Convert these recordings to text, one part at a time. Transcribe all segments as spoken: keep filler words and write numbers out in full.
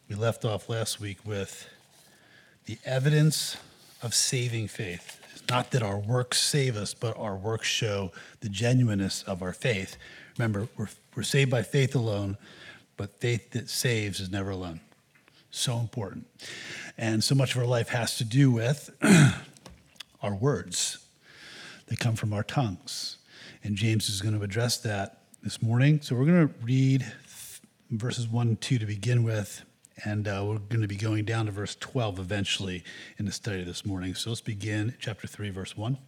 We left off last week with the evidence of saving faith. It's not that our works save us, but our works show the genuineness of our faith. Remember, we're, we're saved by faith alone, but faith that saves is never alone. So important. And so much of our life has to do with our words that come from our tongues. And James is going to address that this morning. So we're going to read verses one and two to begin with, and uh, we're going to be going down to verse twelve eventually in the study this morning. So let's begin chapter three, verse one.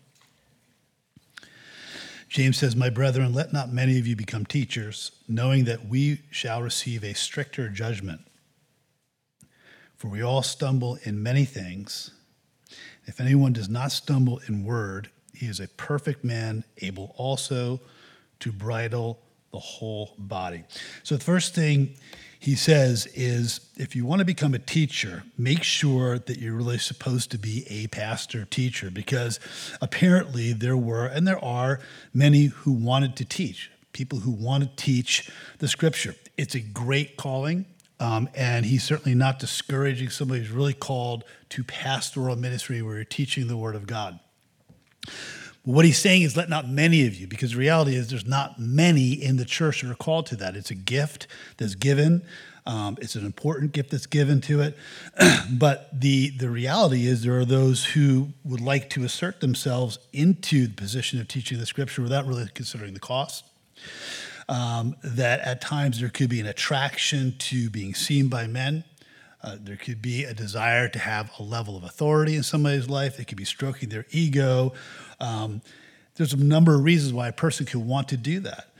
James says, "My brethren, let not many of you become teachers, knowing that we shall receive a stricter judgment. For we all stumble in many things. If anyone does not stumble in word, he is a perfect man, able also to bridle the whole body." So the first thing he says is, if you want to become a teacher, make sure that you're really supposed to be a pastor teacher, because apparently there were, and there are, many who wanted to teach, people who want to teach the scripture. It's a great calling. Um, and he's certainly not discouraging somebody who's really called to pastoral ministry where you're teaching the word of God. But what he's saying is, let not many of you, because the reality is there's not many in the church that are called to that. It's a gift that's given. Um, it's an important gift that's given to it. But the, the reality is there are those who would like to assert themselves into the position of teaching the scripture without really considering the cost. Um, that at times there could be an attraction to being seen by men. Uh, there could be a desire to have a level of authority in somebody's life. They could be stroking their ego. Um, there's a number of reasons why a person could want to do that.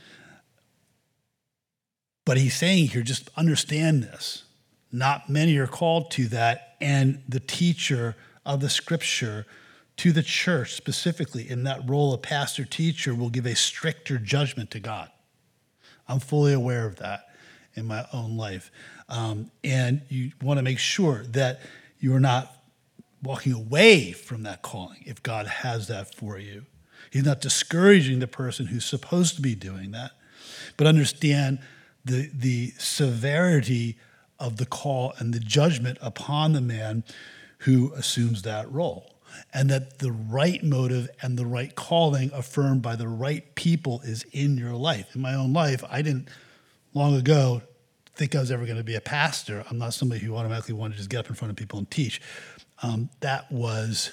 But he's saying here, just understand this. Not many are called to that, and the teacher of the scripture to the church, specifically in that role of pastor teacher, will give a stricter judgment to God. I'm fully aware of that in my own life. Um, and you want to make sure that you're not walking away from that calling if God has that for you. He's not discouraging the person who's supposed to be doing that, but understand the, the severity of the call and the judgment upon the man who assumes that role. And that the right motive and the right calling affirmed by the right people is in your life. In my own life, I didn't long ago think I was ever going to be a pastor. I'm not somebody who automatically wanted to just get up in front of people and teach. Um, that was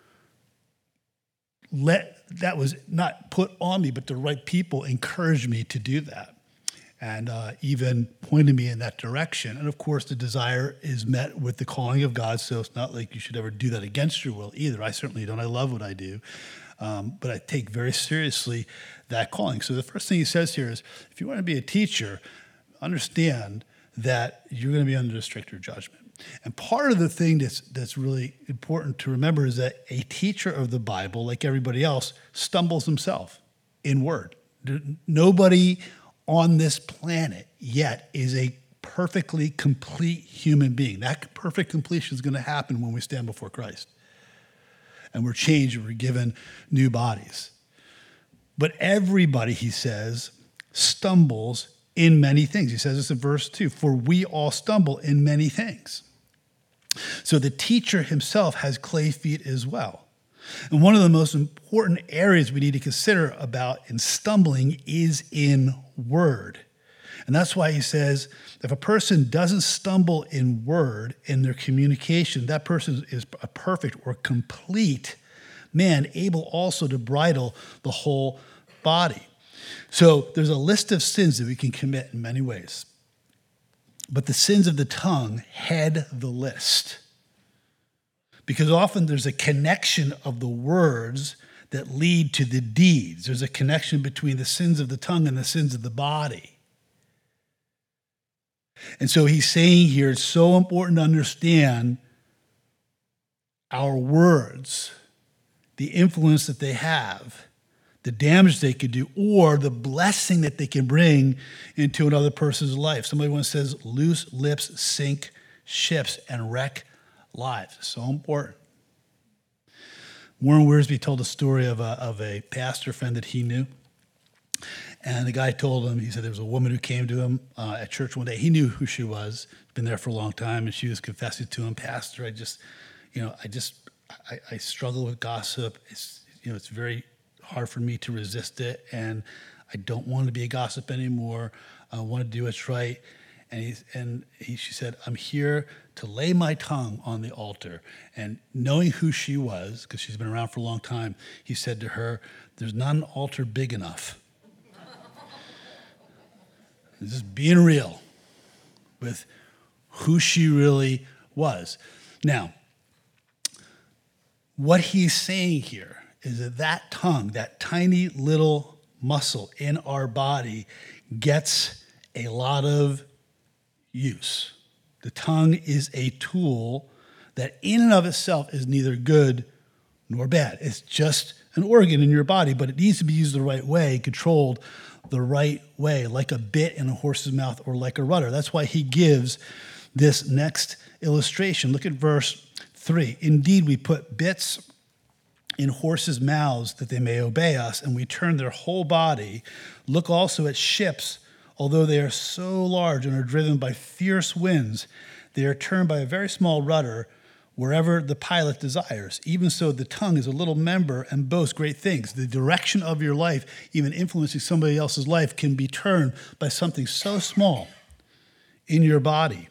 let that was not put on me, but the right people encouraged me to do that. And uh, even pointed me in that direction. And of course, the desire is met with the calling of God, so it's not like you should ever do that against your will either. I certainly don't. I love what I do. Um, but I take very seriously that calling. So the first thing he says here is, if you want to be a teacher, understand that you're going to be under a stricter judgment. And part of the thing that's, that's really important to remember is that a teacher of the Bible, like everybody else, stumbles himself in word. Nobody on this planet yet is a perfectly complete human being. That perfect completion is going to happen when we stand before Christ. And we're changed and we're given new bodies. But everybody, he says, stumbles in many things. He says this in verse two, for we all stumble in many things. So the teacher himself has clay feet as well. And one of the most important areas we need to consider about in stumbling is in word. And that's why he says, if a person doesn't stumble in word, in their communication, that person is a perfect or complete man, able also to bridle the whole body. So there's a list of sins that we can commit in many ways. But the sins of the tongue head the list. Because often there's a connection of the words that lead to the deeds. There's a connection between the sins of the tongue and the sins of the body. And so he's saying here, it's so important to understand our words, the influence that they have, the damage they could do, or the blessing that they can bring into another person's life. Somebody once says, loose lips sink ships and wreck lives. So important. Warren Wiersbe told a story of a, of a pastor friend that he knew. And the guy told him, he said there was a woman who came to him uh, at church one day. He knew who she was, been there for a long time, and she was confessing to him, Pastor, I just, you know, I just, I, I struggle with gossip. It's, you know, it's very hard for me to resist it, and I don't want to be a gossip anymore. I want to do what's right. And he, and he, she said, I'm here to lay my tongue on the altar. And knowing who she was, because she's been around for a long time, he said to her, there's not an altar big enough. Just being real with who she really was. Now, what he's saying here is that that tongue, that tiny little muscle in our body, gets a lot of use. The tongue is a tool that in and of itself is neither good nor bad. It's just an organ in your body, but it needs to be used the right way, controlled the right way, like a bit in a horse's mouth or like a rudder. That's why he gives this next illustration. Look at verse three. Indeed, we put bits in horses' mouths that they may obey us, and we turn their whole body. Look also at ships. Although they are so large and are driven by fierce winds, they are turned by a very small rudder wherever the pilot desires. Even so, the tongue is a little member and boasts great things. The direction of your life, even influencing somebody else's life, can be turned by something so small in your body.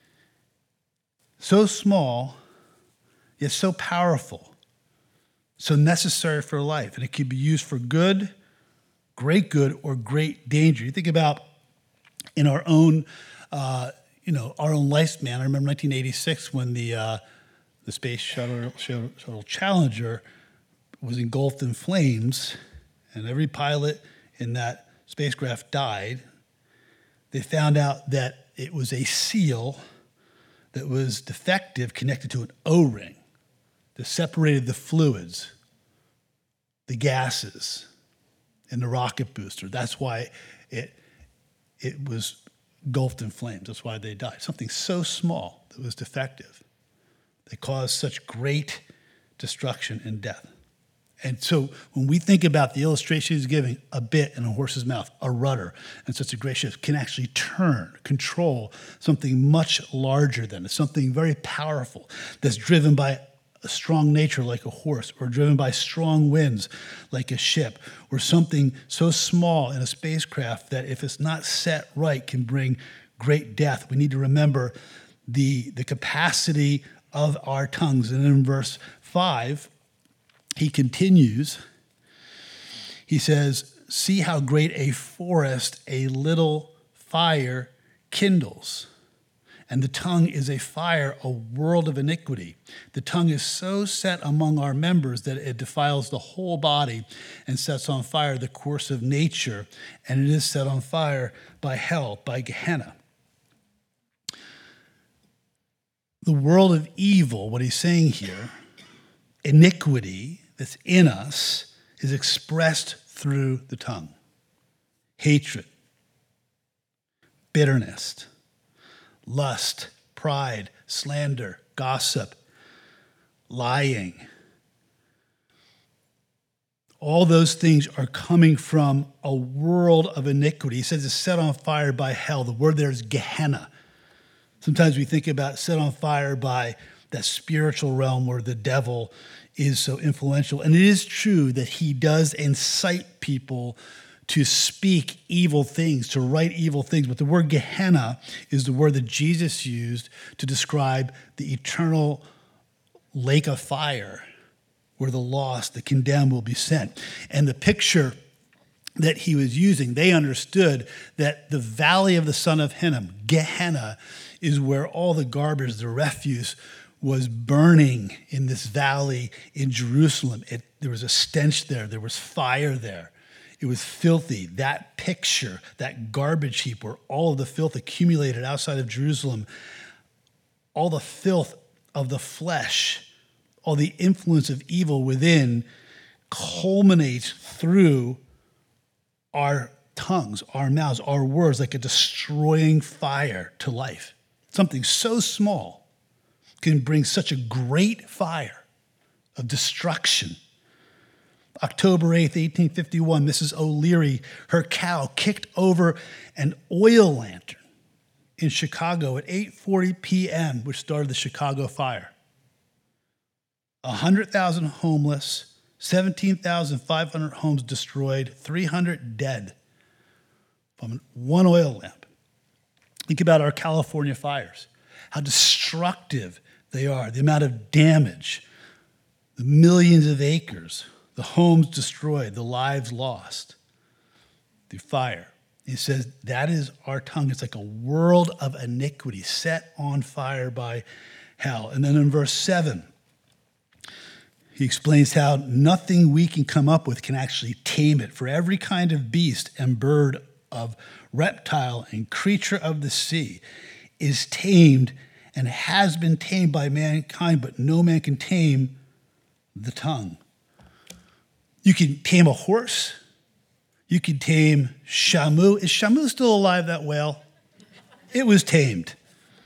So small, yet so powerful, so necessary for life. And it can be used for good, great good, or great danger. You think about in our own, uh, you know, our own lifespan. I remember nineteen eighty-six when the uh, the Space Shuttle, shuttle, shuttle Challenger was engulfed in flames, and every pilot in that spacecraft died. They found out that it was a seal that was defective connected to an O-ring that separated the fluids, the gases, and the rocket booster. That's why it it was engulfed in flames. That's why they died. Something so small that was defective. They caused such great destruction and death. And so when we think about the illustration he's giving, a bit in a horse's mouth, a rudder, and such a great ship can actually turn, control something much larger than it, something very powerful that's driven by a strong nature like a horse, or driven by strong winds like a ship, or something so small in a spacecraft that if it's not set right can bring great death. We need to remember the, the capacity of our tongues. And in verse five, he continues, he says, see how great a forest a little fire kindles. And the tongue is a fire, a world of iniquity. The tongue is so set among our members that it defiles the whole body and sets on fire the course of nature, and it is set on fire by hell, by Gehenna. The world of evil, what he's saying here, iniquity that's in us, is expressed through the tongue. Hatred, bitterness, lust, pride, slander, gossip, lying. All those things are coming from a world of iniquity. He says it's set on fire by hell. The word there is Gehenna. Sometimes we think about set on fire by that spiritual realm where the devil is so influential. And it is true that he does incite people to speak evil things, to write evil things. But the word Gehenna is the word that Jesus used to describe the eternal lake of fire where the lost, the condemned will be sent. And the picture that he was using, they understood that the valley of the son of Hinnom, Gehenna, is where all the garbage, the refuse, was burning in this valley in Jerusalem. It, there was a stench there. There was fire there. It was filthy. That picture, that garbage heap where all of the filth accumulated outside of Jerusalem, all the filth of the flesh, all the influence of evil within culminates through our tongues, our mouths, our words, like a destroying fire to life. Something so small can bring such a great fire of destruction October eighth, eighteen fifty-one, Missus O'Leary, her cow kicked over an oil lantern in Chicago at eight forty p.m., which started the Chicago fire. one hundred thousand homeless, seventeen thousand five hundred homes destroyed, three hundred dead from one oil lamp. Think about our California fires, how destructive they are, the amount of damage, the millions of acres, the homes destroyed, the lives lost through fire. He says that is our tongue. It's like a world of iniquity set on fire by hell. And then in verse seven, he explains how nothing we can come up with can actually tame it. For every kind of beast and bird, of reptile and creature of the sea is tamed and has been tamed by mankind, but no man can tame the tongue. You can tame a horse. You can tame Shamu. Is Shamu still alive, that whale? It was tamed.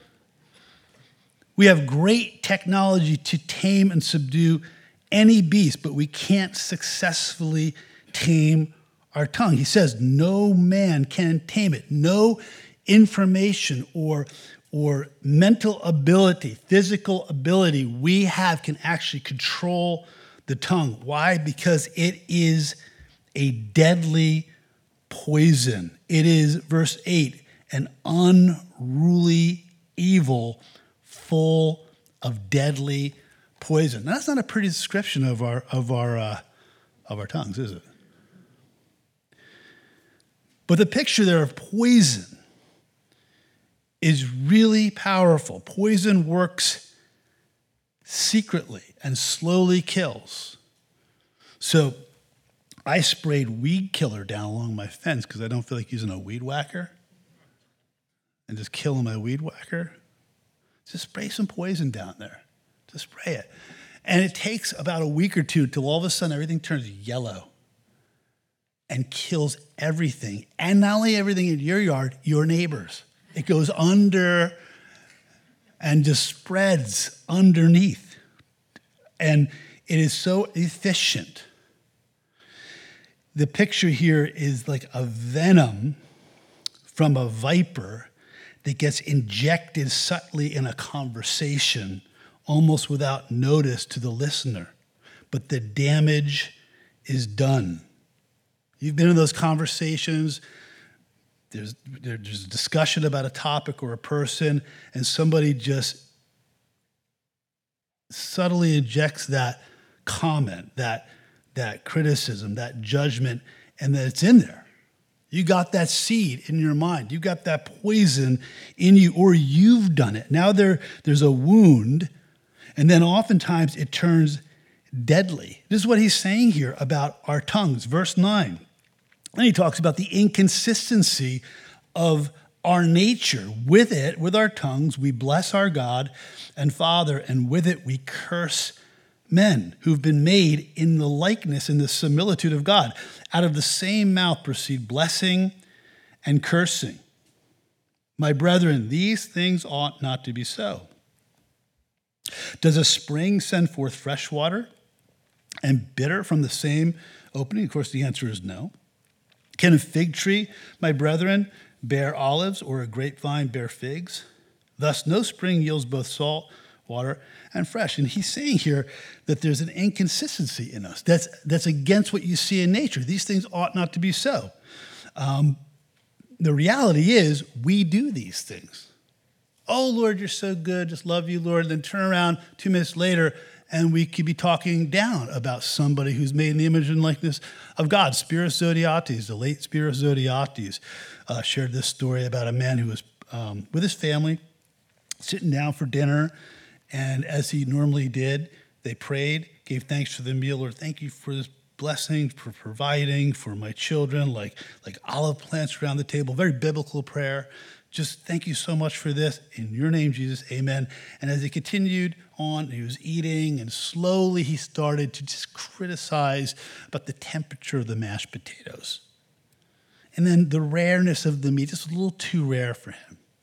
We have great technology to tame and subdue any beast, but we can't successfully tame our tongue. He says no man can tame it. No information or, or mental ability, physical ability we have can actually control the tongue. Why? Because it is a deadly poison. It is, verse eight, an unruly evil full of deadly poison. Now, that's not a pretty description of our of our uh, of our tongues, is it? But the picture there of poison is really powerful. Poison works secretly and slowly kills. So I sprayed weed killer down along my fence because I don't feel like using a weed whacker and just killing my weed whacker. Just spray some poison down there. Just spray it. And it takes about a week or two till all of a sudden everything turns yellow and kills everything. And not only everything in your yard, your neighbors. It goes under and just spreads underneath. And it is so efficient. The picture here is like a venom from a viper that gets injected subtly in a conversation, almost without notice to the listener. But the damage is done. You've been in those conversations. There's, there's a discussion about a topic or a person, and somebody just subtly injects that comment, that, that criticism, that judgment, and that it's in there. You got that seed in your mind. You got that poison in you, or you've done it. Now there, there's a wound, and then oftentimes it turns deadly. This is what he's saying here about our tongues. Verse nine. And he talks about the inconsistency of our nature. With it, with our tongues, we bless our God and Father, and with it we curse men who've been made in the likeness and the similitude of God. Out of the same mouth proceed blessing and cursing. My brethren, these things ought not to be so. Does a spring send forth fresh water and bitter from the same opening? Of course, the answer is no. Can a fig tree, my brethren, bear olives, or a grapevine bear figs? Thus, no spring yields both salt water and fresh. And he's saying here that there's an inconsistency in us. That's, that's against what you see in nature. These things ought not to be so. Um, the reality is we do these things. Oh, Lord, you're so good. Just love you, Lord. And then turn around two minutes later, and we could be talking down about somebody who's made in the image and likeness of God. Spiros Zodhiates, the late Spiros Zodhiates, uh, shared this story about a man who was um, with his family, sitting down for dinner, and as he normally did, they prayed, gave thanks for the meal. Lord, thank you for this blessing, for providing for my children, like, like olive plants around the table. Very biblical prayer. Just thank you so much for this. In your name, Jesus, amen. And as he continued on, he was eating, and slowly he started to just criticize about the temperature of the mashed potatoes. And then the rareness of the meat, just a little too rare for him.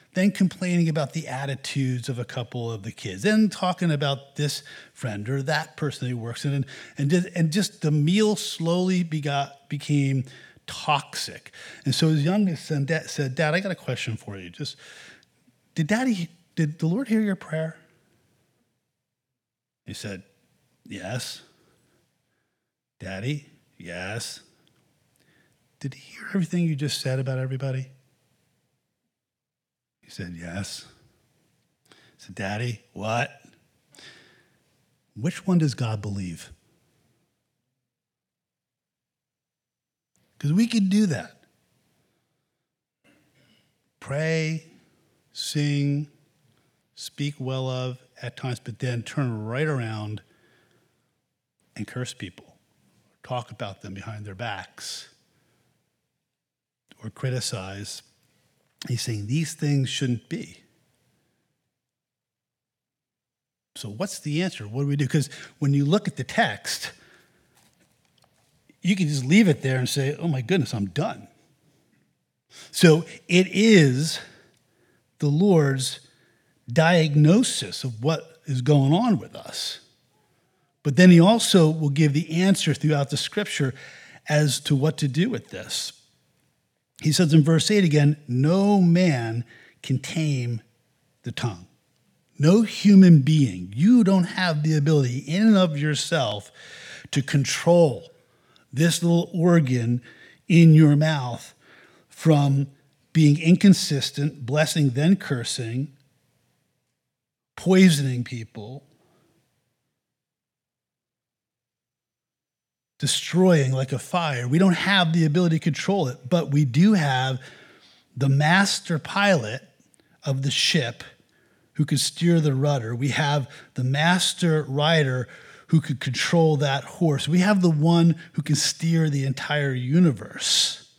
then complaining about the attitudes of a couple of the kids, then talking about this friend or that person he works in, and and just, and just the meal slowly begot became toxic. And so his youngest son dad said, "Dad, I got a question for you. Just did Daddy, did the Lord hear your prayer?" He said, "Yes." "Daddy, yes. Did he hear everything you just said about everybody?" He said, "Yes." I said, "Daddy, what? Which one does God believe?" Because we can do that. Pray, sing, speak well of at times, but then turn right around and curse people, talk about them behind their backs, or criticize. He's saying these things shouldn't be. So what's the answer? What do we do? Because when you look at the text, you can just leave it there and say, "Oh my goodness, I'm done." So it is the Lord's diagnosis of what is going on with us. But then he also will give the answer throughout the scripture as to what to do with this. He says in verse eight again, "No man can tame the tongue." No human being. You don't have the ability in and of yourself to control this little organ in your mouth from being inconsistent, blessing then cursing, poisoning people, destroying like a fire. We don't have the ability to control it, but we do have the master pilot of the ship who could steer the rudder. We have the master rider who could control that horse. We have the one who can steer the entire universe,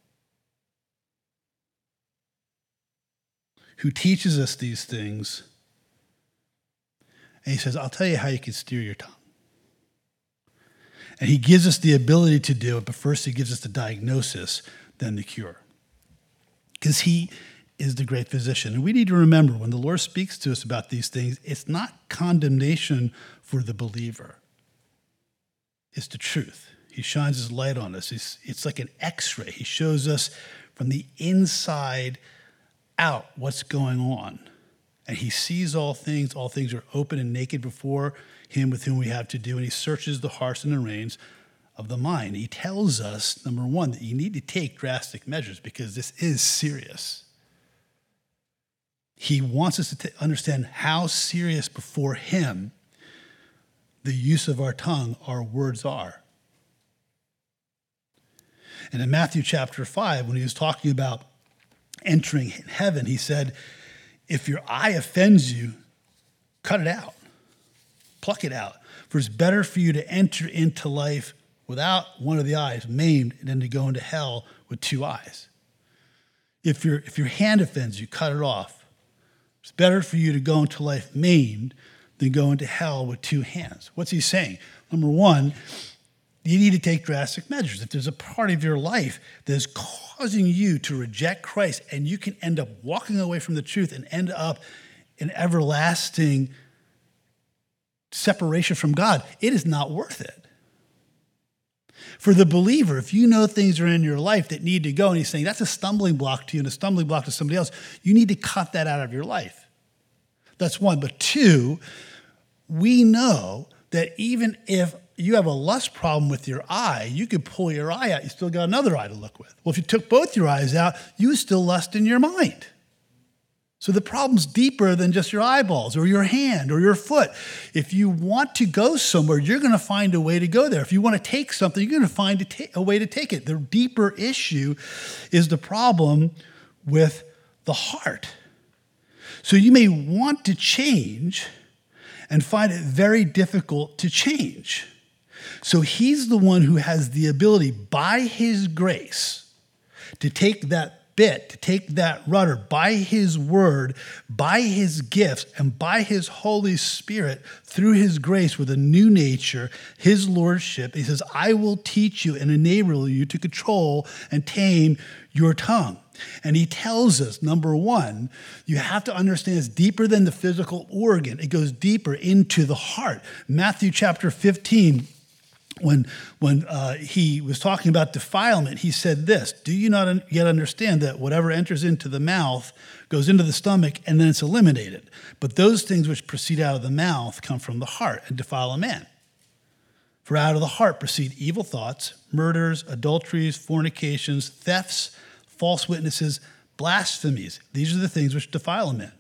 who teaches us these things. And he says, "I'll tell you how you can steer your tongue." And he gives us the ability to do it, but first he gives us the diagnosis, then the cure. Because he is the great physician. And we need to remember, when the Lord speaks to us about these things, it's not condemnation for the believer. It's the truth. He shines his light on us. It's, it's like an x-ray. He shows us from the inside out what's going on. And he sees all things. All things are open and naked before him with whom we have to do. And he searches the hearts and the reins of the mind. He tells us, number one, that you need to take drastic measures because this is serious. He wants us to t- understand how serious before him the use of our tongue, our words are. And in Matthew chapter five, when he was talking about entering heaven, he said, if your eye offends you, cut it out. Pluck it out. For it's better for you to enter into life without one of the eyes, maimed, than to go into hell with two eyes. If your, if your hand offends you, cut it off. It's better for you to go into life maimed than go into hell with two hands. What's he saying? Number one, you need to take drastic measures. If there's a part of your life that is causing you to reject Christ, and you can end up walking away from the truth and end up in everlasting separation from God, it is not worth it. For the believer, if you know things are in your life that need to go, and he's saying that's a stumbling block to you and a stumbling block to somebody else, you need to cut that out of your life. That's one. But two, we know that even if you have a lust problem with your eye, you could pull your eye out. You still got another eye to look with. Well, if you took both your eyes out, you still lust in your mind. So the problem's deeper than just your eyeballs or your hand or your foot. If you want to go somewhere, you're going to find a way to go there. If you want to take something, you're going to find a, ta- a way to take it. The deeper issue is the problem with the heart. So you may want to change and find it very difficult to change. So he's the one who has the ability, by his grace, to take that bit, to take that rudder, by his word, by his gifts, and by his Holy Spirit, through his grace with a new nature, his lordship. He says, I will teach you and enable you to control and tame your tongue. And he tells us, number one, you have to understand it's deeper than the physical organ. It goes deeper into the heart. Matthew chapter fifteen, when, when uh, he was talking about defilement, he said this, do you not yet understand that whatever enters into the mouth goes into the stomach and then it's eliminated? But those things which proceed out of the mouth come from the heart and defile a man. For out of the heart proceed evil thoughts, murders, adulteries, fornications, thefts, false witnesses, blasphemies. These are the things which defile a man.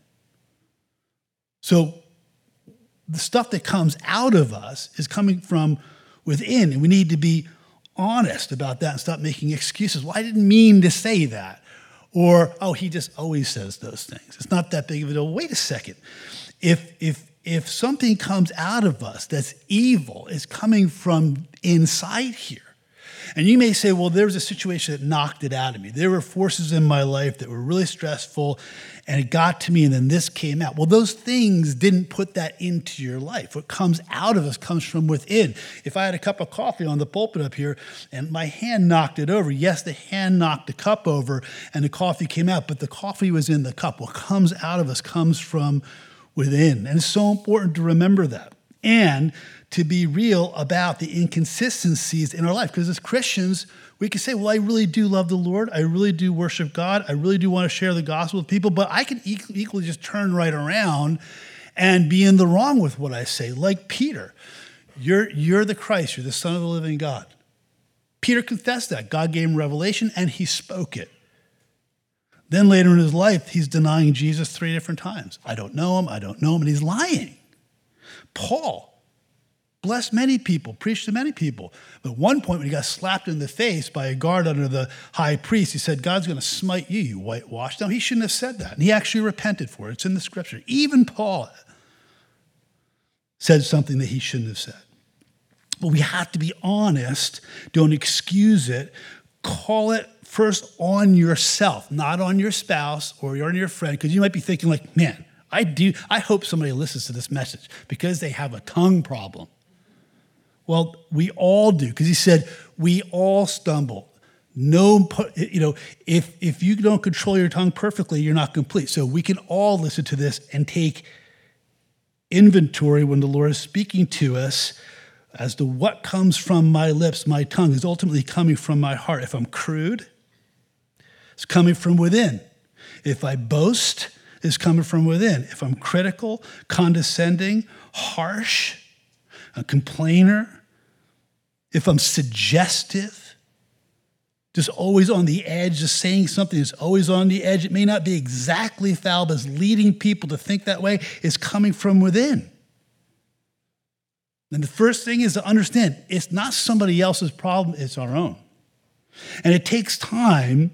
So the stuff that comes out of us is coming from within, and we need to be honest about that and stop making excuses. Well, I didn't mean to say that. Or, oh, he just always says those things. It's not that big of a deal. Wait a second. If, if, if something comes out of us that's evil, it's coming from inside here. And you may say, well, there was a situation that knocked it out of me. There were forces in my life that were really stressful, and it got to me, and then this came out. Well, those things didn't put that into your life. What comes out of us comes from within. If I had a cup of coffee on the pulpit up here, and my hand knocked it over, yes, the hand knocked the cup over, and the coffee came out, but the coffee was in the cup. What comes out of us comes from within. And it's so important to remember that. And to be real about the inconsistencies in our life. Because as Christians, we can say, well, I really do love the Lord. I really do worship God. I really do want to share the gospel with people. But I can equally just turn right around and be in the wrong with what I say. Like Peter, you're, you're the Christ. You're the Son of the living God. Peter confessed that. God gave him revelation, and he spoke it. Then later in his life, he's denying Jesus three different times. I don't know him. I don't know him. And he's lying. Paul blessed many people, preached to many people. But at one point when he got slapped in the face by a guard under the high priest, he said, God's going to smite you, you whitewashed. No, he shouldn't have said that. And he actually repented for it. It's in the scripture. Even Paul said something that he shouldn't have said. But we have to be honest. Don't excuse it. Call it first on yourself, not on your spouse or on your friend, because you might be thinking like, man, I do. I hope somebody listens to this message because they have a tongue problem. Well, we all do, because he said we all stumble. No, you know, if if you don't control your tongue perfectly, you're not complete. So we can all listen to this and take inventory when the Lord is speaking to us as to what comes from my lips. My tongue is ultimately coming from my heart. If I'm crude, it's coming from within. If I boast, it's coming from within. If I'm critical, condescending, harsh, a complainer, if I'm suggestive, just always on the edge, just saying something that's always on the edge, it may not be exactly foul, but it's leading people to think that way, is coming from within. And the first thing is to understand, it's not somebody else's problem, it's our own. And it takes time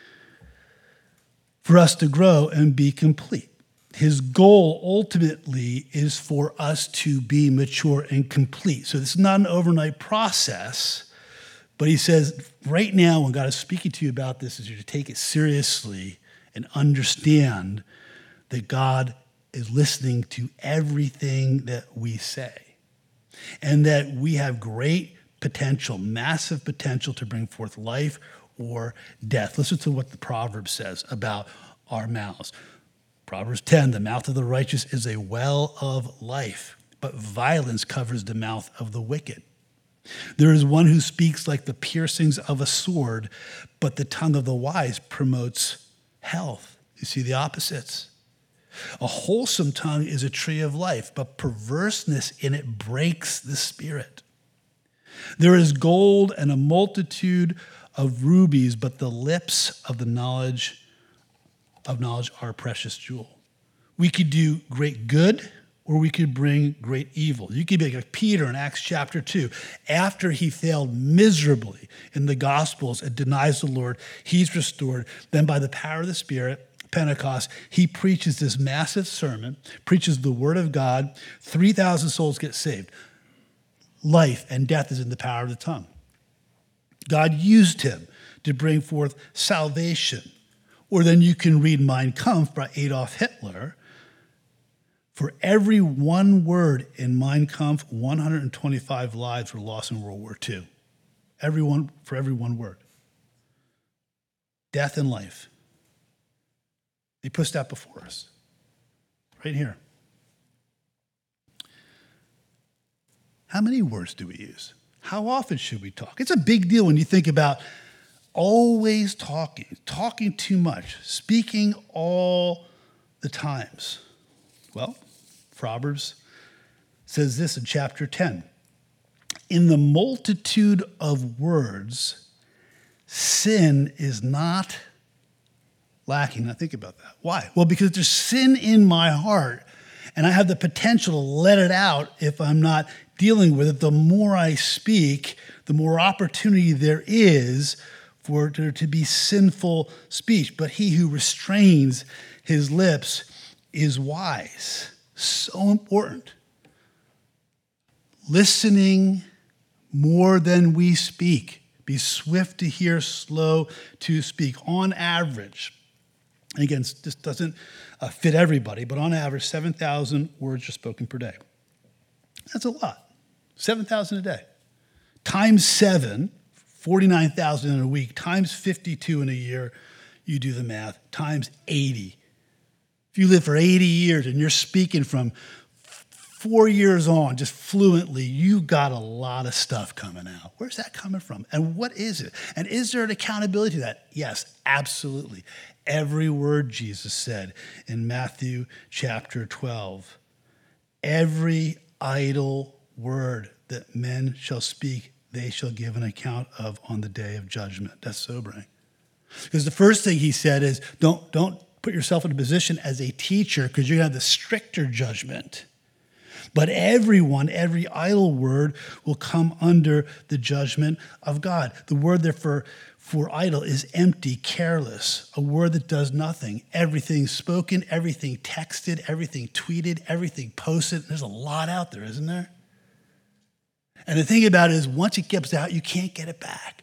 for us to grow and be complete. His goal ultimately is for us to be mature and complete. So this is not an overnight process, but he says right now when God is speaking to you about this is you to take it seriously and understand that God is listening to everything that we say and that we have great potential, massive potential to bring forth life or death. Listen to what the Proverbs says about our mouths. Proverbs ten, the mouth of the righteous is a well of life, but violence covers the mouth of the wicked. There is one who speaks like the piercings of a sword, but the tongue of the wise promotes health. You see the opposites. A wholesome tongue is a tree of life, but perverseness in it breaks the spirit. There is gold and a multitude of rubies, but the lips of the knowledge of knowledge are a precious jewel. We could do great good or we could bring great evil. You could be like Peter in Acts chapter two. After he failed miserably in the Gospels and denies the Lord, he's restored. Then by the power of the Spirit, Pentecost, he preaches this massive sermon, preaches the word of God. three thousand souls get saved. Life and death is in the power of the tongue. God used him to bring forth salvation. Or then you can read Mein Kampf by Adolf Hitler. For every one word in Mein Kampf, one hundred twenty-five lives were lost in World War Two. Every one, for every one word. Death and life. He puts that before us, right here. How many words do we use? How often should we talk? It's a big deal when you think about always talking, talking too much, speaking all the times. Well, Proverbs says this in chapter ten. In the multitude of words, sin is not lacking. Now think about that. Why? Well, because there's sin in my heart, and I have the potential to let it out if I'm not dealing with it. The more I speak, the more opportunity there is for there to be sinful speech. But he who restrains his lips is wise. So important. Listening more than we speak. Be swift to hear, slow to speak. On average, and again, this doesn't uh, fit everybody, but on average, seven thousand words are spoken per day. That's a lot. seven thousand a day. Times seven, forty-nine thousand in a week, times fifty-two in a year, you do the math, times eighty. If you live for eighty years and you're speaking from four years on, just fluently, you got a lot of stuff coming out. Where's that coming from? And what is it? And is there an accountability to that? Yes, absolutely. Every word Jesus said in Matthew chapter twelve. Every idle word that men shall speak, they shall give an account of on the day of judgment. That's sobering. Because the first thing he said is, don't, don't put yourself in a position as a teacher because you're going to have the stricter judgment. But everyone, every idle word will come under the judgment of God. The word there for, for idle is empty, careless, a word that does nothing. Everything spoken, everything texted, everything tweeted, everything posted. There's a lot out there, isn't there? And the thing about it is, once it gets out, you can't get it back.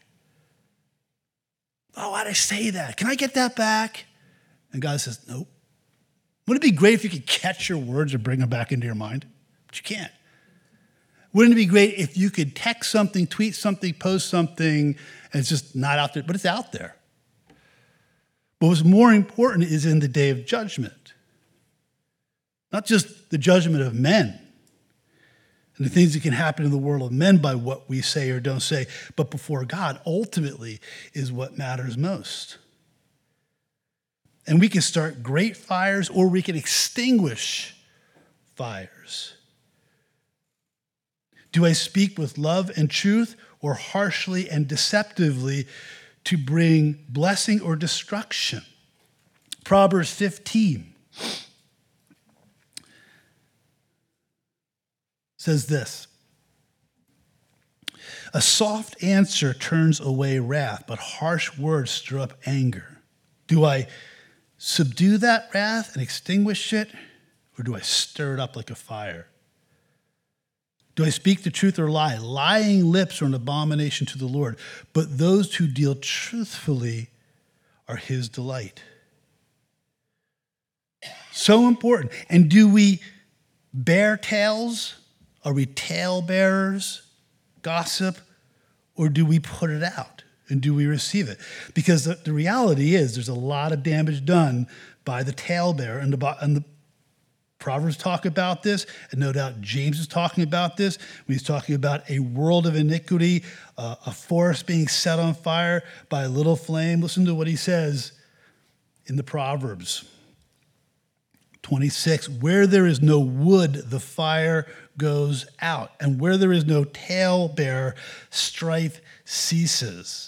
Oh, why'd I say that? Can I get that back? And God says, nope. Wouldn't it be great if you could catch your words or bring them back into your mind? But you can't. Wouldn't it be great if you could text something, tweet something, post something, and it's just not out there, but it's out there. But what's more important is in the day of judgment. Not just the judgment of men and the things that can happen in the world of men by what we say or don't say, but before God ultimately is what matters most. And we can start great fires or we can extinguish fires. Do I speak with love and truth or harshly and deceptively to bring blessing or destruction? Proverbs fifteen says this. A soft answer turns away wrath, but harsh words stir up anger. Do I subdue that wrath and extinguish it, or do I stir it up like a fire? Do I speak the truth or lie? Lying lips are an abomination to the Lord, but those who deal truthfully are his delight. So important. And do we bear tales? Are we tale bearers, gossip, or do we put it out? And do we receive it? Because the, the reality is there's a lot of damage done by the talebearer. And the, and the Proverbs talk about this, and no doubt James is talking about this when he's talking about a world of iniquity, uh, a forest being set on fire by a little flame. Listen to what he says in the Proverbs twenty-six. Where there is no wood, the fire goes out. And where there is no talebearer, strife ceases.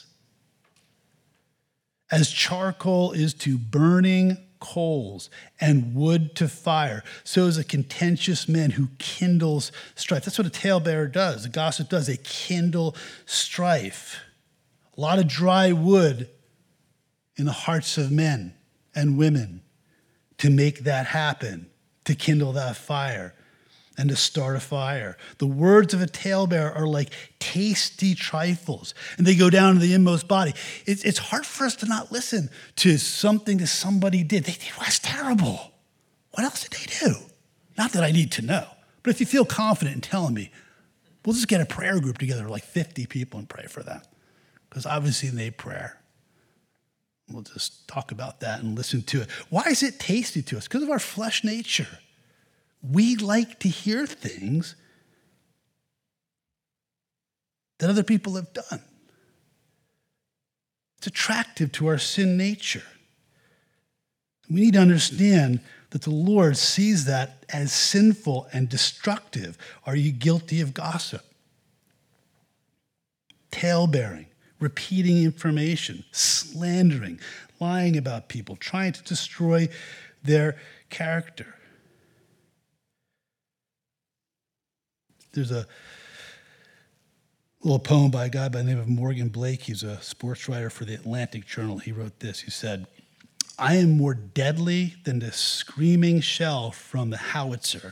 As charcoal is to burning coals and wood to fire, so is a contentious man who kindles strife. That's what a talebearer does. A gossip does. They kindle strife. A lot of dry wood in the hearts of men and women to make that happen, to kindle that fire and to start a fire. The words of a talebearer are like tasty trifles, and they go down to the inmost body. It's, it's hard for us to not listen to something that somebody did. They did was terrible. What else did they do? Not that I need to know, but if you feel confident in telling me, we'll just get a prayer group together, like fifty people, and pray for them, because obviously they need prayer. We'll just talk about that and listen to it. Why is it tasty to us? Because of our flesh nature. We like to hear things that other people have done. It's attractive to our sin nature. We need to understand that the Lord sees that as sinful and destructive. Are you guilty of gossip? Tale-bearing, repeating information, slandering, lying about people, trying to destroy their character. There's a little poem by a guy by the name of Morgan Blake. He's a sports writer for the Atlantic Journal. He wrote this. He said, "I am more deadly than the screaming shell from the howitzer.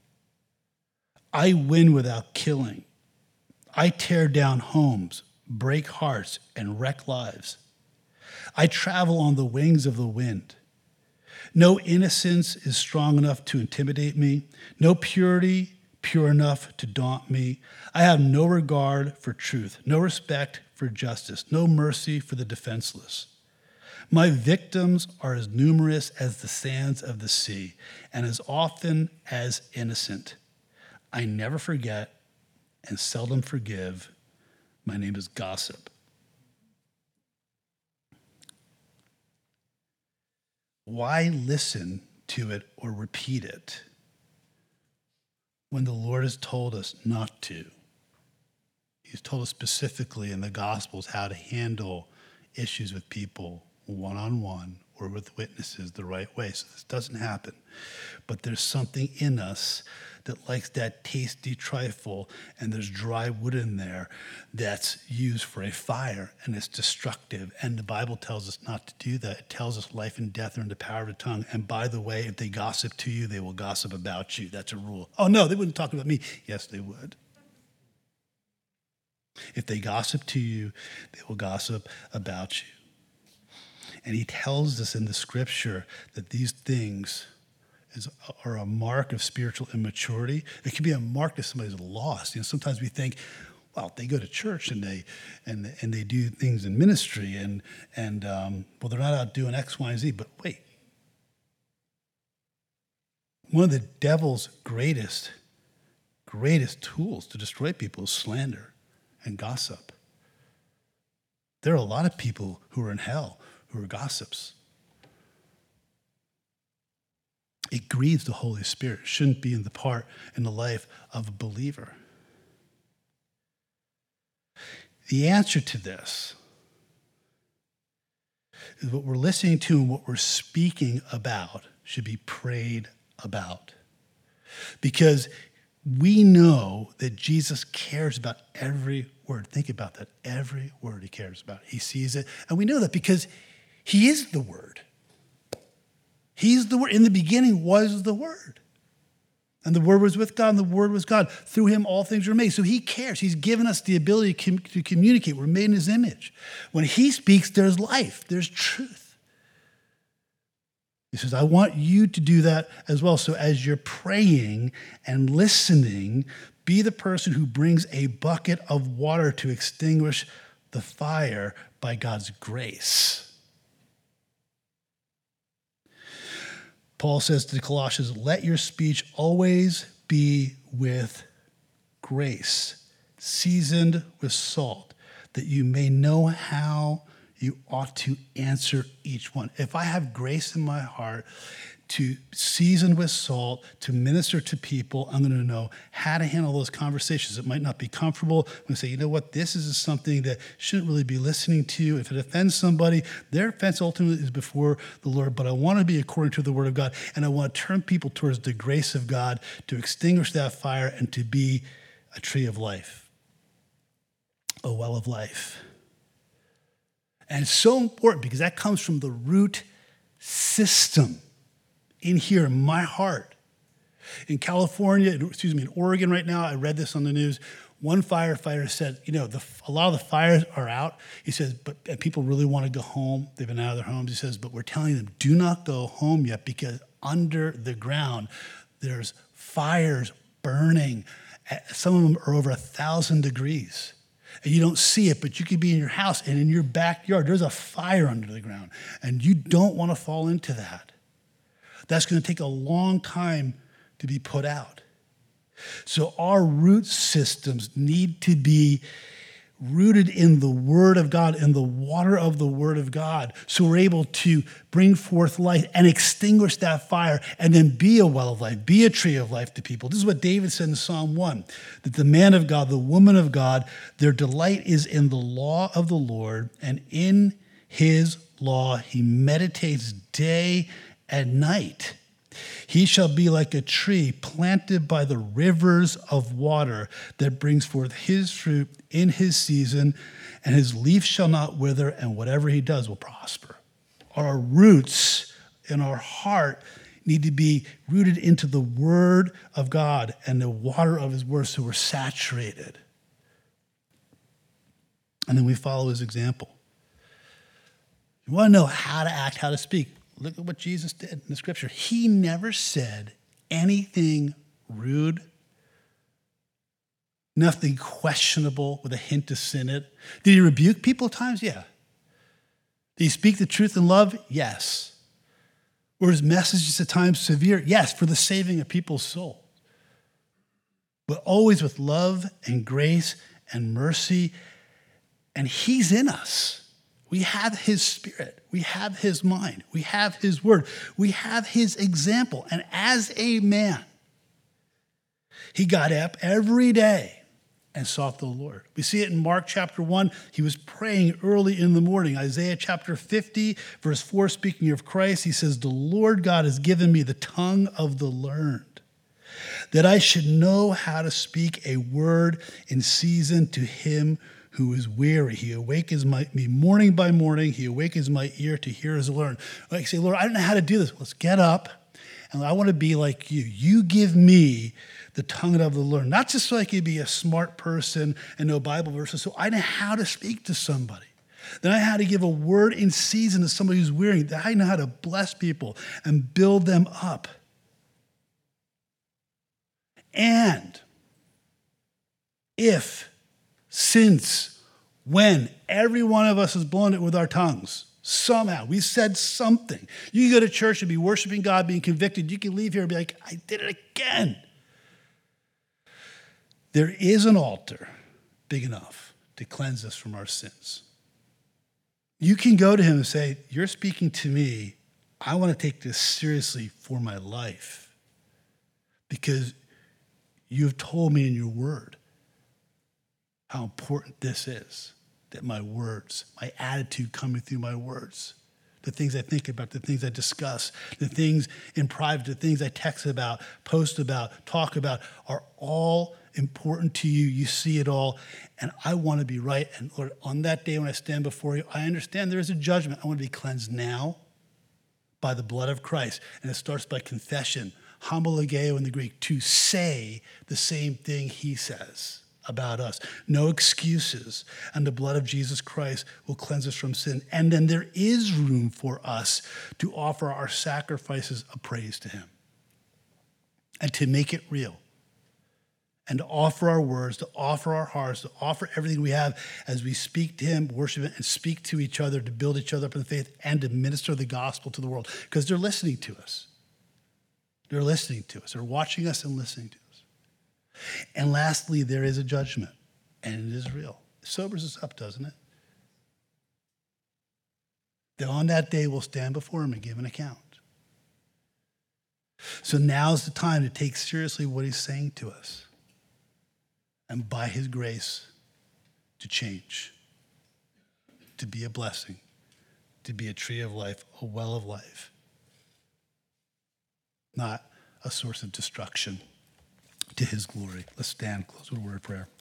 I win without killing. I tear down homes, break hearts, and wreck lives. I travel on the wings of the wind. No innocence is strong enough to intimidate me. No purity pure enough to daunt me. I have no regard for truth, no respect for justice, no mercy for the defenseless. My victims are as numerous as the sands of the sea, and as often as innocent. I never forget and seldom forgive. My name is gossip." Why listen to it or repeat it when the Lord has told us not to? He's told us specifically in the Gospels how to handle issues with people one-on-one or with witnesses the right way. So this doesn't happen. But there's something in us that likes that tasty trifle, and there's dry wood in there that's used for a fire, and it's destructive. And the Bible tells us not to do that. It tells us life and death are in the power of the tongue. And by the way, if they gossip to you, they will gossip about you. That's a rule. Oh, no, they wouldn't talk about me. Yes, they would. If they gossip to you, they will gossip about you. And he tells us in the scripture that these things is, are a mark of spiritual immaturity. It can be a mark that somebody's lost. You know, sometimes we think, well, they go to church and they and and they do things in ministry and and um, well, they're not out doing X, Y, and Z. But wait, one of the devil's greatest greatest tools to destroy people is slander and gossip. There are a lot of people who are in hell who are gossips. It grieves the Holy Spirit. It shouldn't be in the part in the life of a believer. The answer to this is what we're listening to and what we're speaking about should be prayed about. Because we know that Jesus cares about every word. Think about that. Every word he cares about. He sees it. And we know that because he is the Word. He's the Word. In the beginning was the Word. And the Word was with God, and the Word was God. Through him all things were made. So he cares. He's given us the ability to, com- to communicate. We're made in his image. When he speaks, there's life. There's truth. He says, I want you to do that as well. So as you're praying and listening, be the person who brings a bucket of water to extinguish the fire by God's grace. Paul says to the Colossians, let your speech always be with grace, seasoned with salt, that you may know how you ought to answer each one. If I have grace in my heart to season with salt, to minister to people, I'm going to know how to handle those conversations. It might not be comfortable. I'm going to say, you know what, this is something that shouldn't really be listening to. If it offends somebody, their offense ultimately is before the Lord, but I want to be according to the word of God, and I want to turn people towards the grace of God to extinguish that fire and to be a tree of life, a well of life. And it's so important because that comes from the root system in here, in my heart. In California, excuse me, in Oregon right now, I read this on the news. One firefighter said, you know, the, a lot of the fires are out. He says, but and people really want to go home. They've been out of their homes. He says, but we're telling them, do not go home yet because under the ground, there's fires burning. Some of them are over a thousand degrees. and you don't see it, but you could be in your house and in your backyard, there's a fire under the ground, and you don't want to fall into that. That's going to take a long time to be put out. So our root systems need to be rooted in the Word of God, in the water of the Word of God, so we're able to bring forth light and extinguish that fire and then be a well of life, be a tree of life to people. This is what David said in Psalm one, that the man of God, the woman of God, their delight is in the law of the Lord, and in his law he meditates day and night. He shall be like a tree planted by the rivers of water that brings forth his fruit in his season, and his leaf shall not wither, and whatever he does will prosper. Our roots in our heart need to be rooted into the Word of God and the water of his Word, so we're saturated. And then we follow his example. You want to know how to act, how to speak? Look at what Jesus did in the scripture. He never said anything rude, nothing questionable with a hint of sin in it. Did he rebuke people at times? Yeah. Did he speak the truth in love? Yes. Were his messages at times severe? Yes, for the saving of people's soul. But always with love and grace and mercy. And he's in us. We have his spirit. We have his mind. We have his word. We have his example. And as a man, he got up every day and sought the Lord. We see it in Mark chapter one. He was praying early in the morning. Isaiah chapter fifty, verse four, speaking of Christ, he says, the Lord God has given me the tongue of the learned, that I should know how to speak a word in season to him who is weary. He awakens my, me morning by morning. He awakens my ear to hear his learn. Like say, Lord, I don't know how to do this. Let's get up, and I want to be like you. You give me the tongue of the learned, not just so I can be a smart person and know Bible verses, so I know how to speak to somebody. Then I know how to give a word in season to somebody who's weary. That I know how to bless people and build them up. And if Since, when every one of us has blown it with our tongues, somehow we said something. You can go to church and be worshiping God, being convicted. You can leave here and be like, I did it again. There is an altar big enough to cleanse us from our sins. You can go to him and say, you're speaking to me. I want to take this seriously for my life because you've told me in your word how important this is, that my words, my attitude coming through my words, the things I think about, the things I discuss, the things in private, the things I text about, post about, talk about, are all important to you. You see it all, and I want to be right. And Lord, on that day when I stand before you, I understand there is a judgment. I want to be cleansed now by the blood of Christ. And it starts by confession, homologeo in the Greek, to say the same thing he says about us. No excuses. And the blood of Jesus Christ will cleanse us from sin. And then there is room for us to offer our sacrifices of praise to him and to make it real and to offer our words, to offer our hearts, to offer everything we have as we speak to him, worship him, and speak to each other to build each other up in the faith and to minister the gospel to the world because they're listening to us. They're listening to us. They're watching us and listening to us. And lastly, there is a judgment, and it is real. It sobers us up, doesn't it? That on that day we'll stand before him and give an account. So now's the time to take seriously what he's saying to us, and by his grace to change, to be a blessing, to be a tree of life, a well of life, not a source of destruction. To his glory. Let's stand, close with a word of prayer.